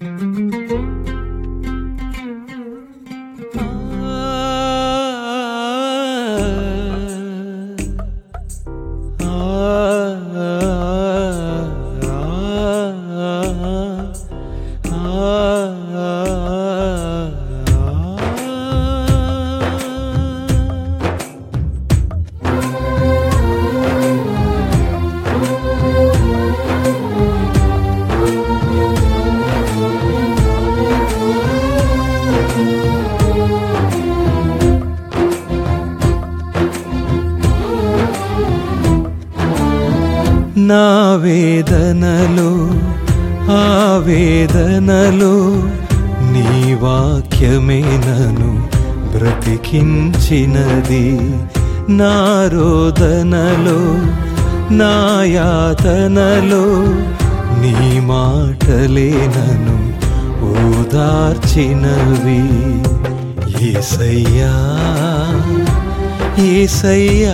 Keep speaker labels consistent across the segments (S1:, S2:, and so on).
S1: నా వేదనలో ఆవేదనలో నీ వాక్యమే నన్ను బ్రతికించినది. నా రోదనలో నా యాతనలో నీ మాటలే నన్ను ఓదార్చినవి. యేసయ్యా యేసయ్యా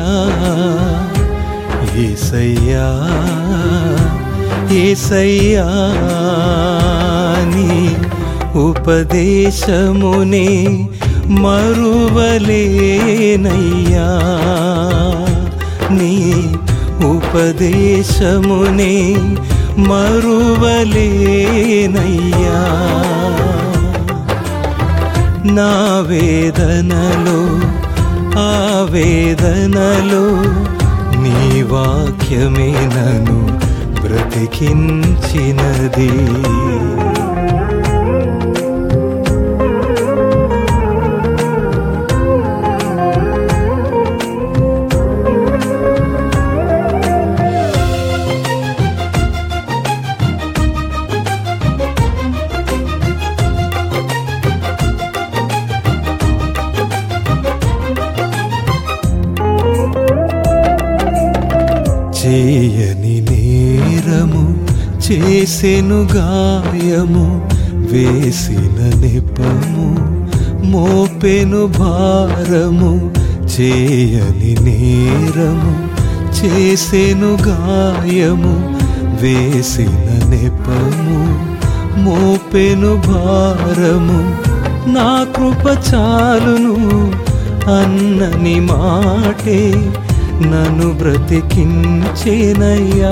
S1: యేసయ్యా యేసయ్యా నీ ఉపదేశమునే మరువలేనయ్యా. నీ ఉపదేశమునే మరువలేనయ్యా. నా వేదనలో ఆవేదనలో నీ వాక్యమే నన్ను బ్రతికించినది. చేయని నేరము చేసెను గాయము, వేసిన నెపము మోపెను భారము. చేయని నేరము చేసెను గాయము, వేసిన నెపము మోపెను భారము. నా కృప చాలును అన్నని మాటే నన్ను బ్రతికించేనయ్యా.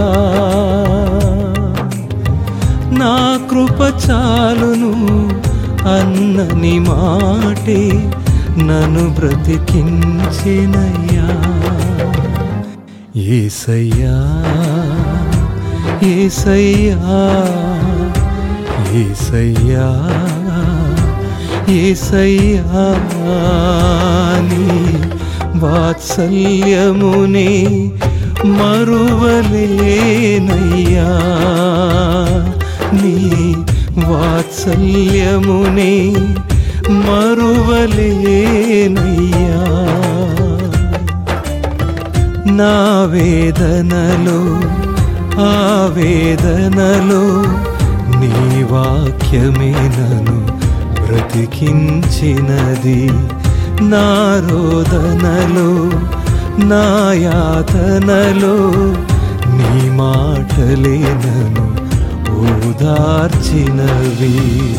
S1: నా కృప చాలును అన్నని మాటే నన్ను బ్రతికించేనయ్యా. యేసయ్యా యేసయ్యా యేసయ్యా యేసయ్యా నీ వాత్సల్యమునే మరువలేనయ్యా. నీ వాత్సల్యమునే మరువలేనయ్యా. నా వేదనలో ఆవేదనలో నీ వాక్యమే నన్ను బ్రతికించినది. నా రోదనలో నా యాతనలో నీ మాటలే నన్ను ఓదార్చినవి.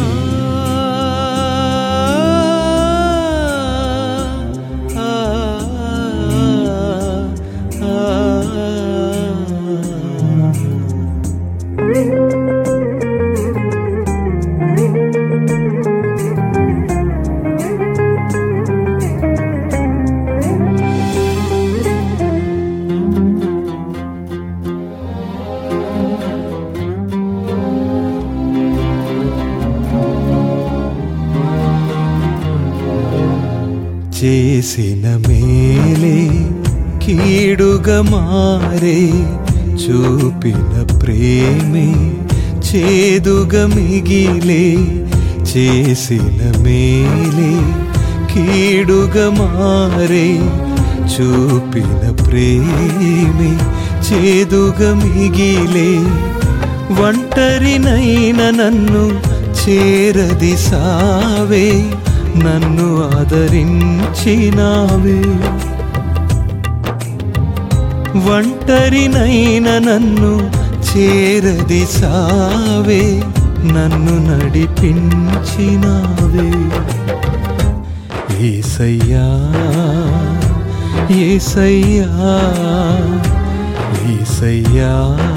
S1: చేసిన మేలే కీడుగా మారే, చూపిన ప్రేమే చేదుగా మిగిలే. చేసిన మేలే కీడుగా మారే, చూపిన ప్రేమే చేదుగా మిగిలే. ఒంటరినైన నన్ను చేరదీసావే, నన్ను ఆదరించినావే. ఒంటరినైన నన్ను చేరదీసావే, నన్ను నడిపించినావే. యేసయ్యా యేసయ్యా యేసయ్యా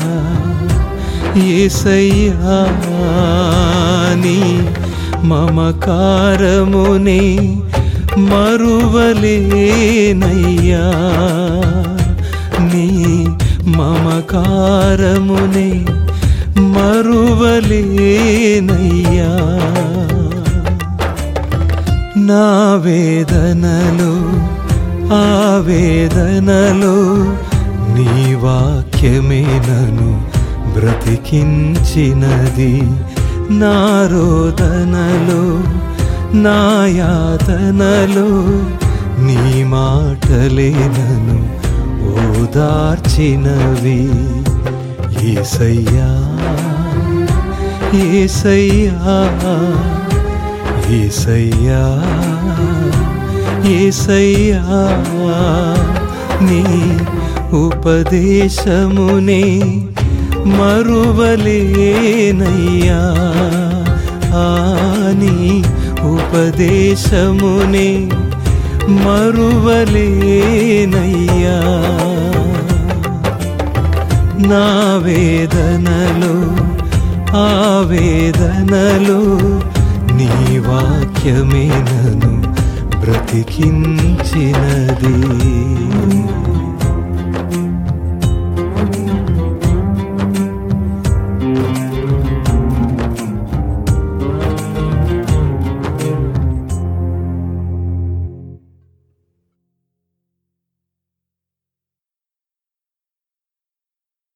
S1: యేసయ్యా, నీ మమకారమునే మరువలేనయ్యా, నీ మమకారమునే మరువలేనయ్యా. నా వేదనలో ఆవేదనలో నీ వాక్యమే నన్ను బ్రతికించినది. నా రోదనలో నా యాతనలో నీ మాటలే నన్ను ఓదార్చినవి. యేసయ్యా యేసయ్యా యేసయ్యా యేసయ్యా, నీ ఉపదేశమునే మరువలేనయ్యా, నీ ఉపదేశమునే మరువలేనయ్యా. నా వేదనలో ఆవేదనలో నీ వాక్యమే నన్ను బ్రతికించినది.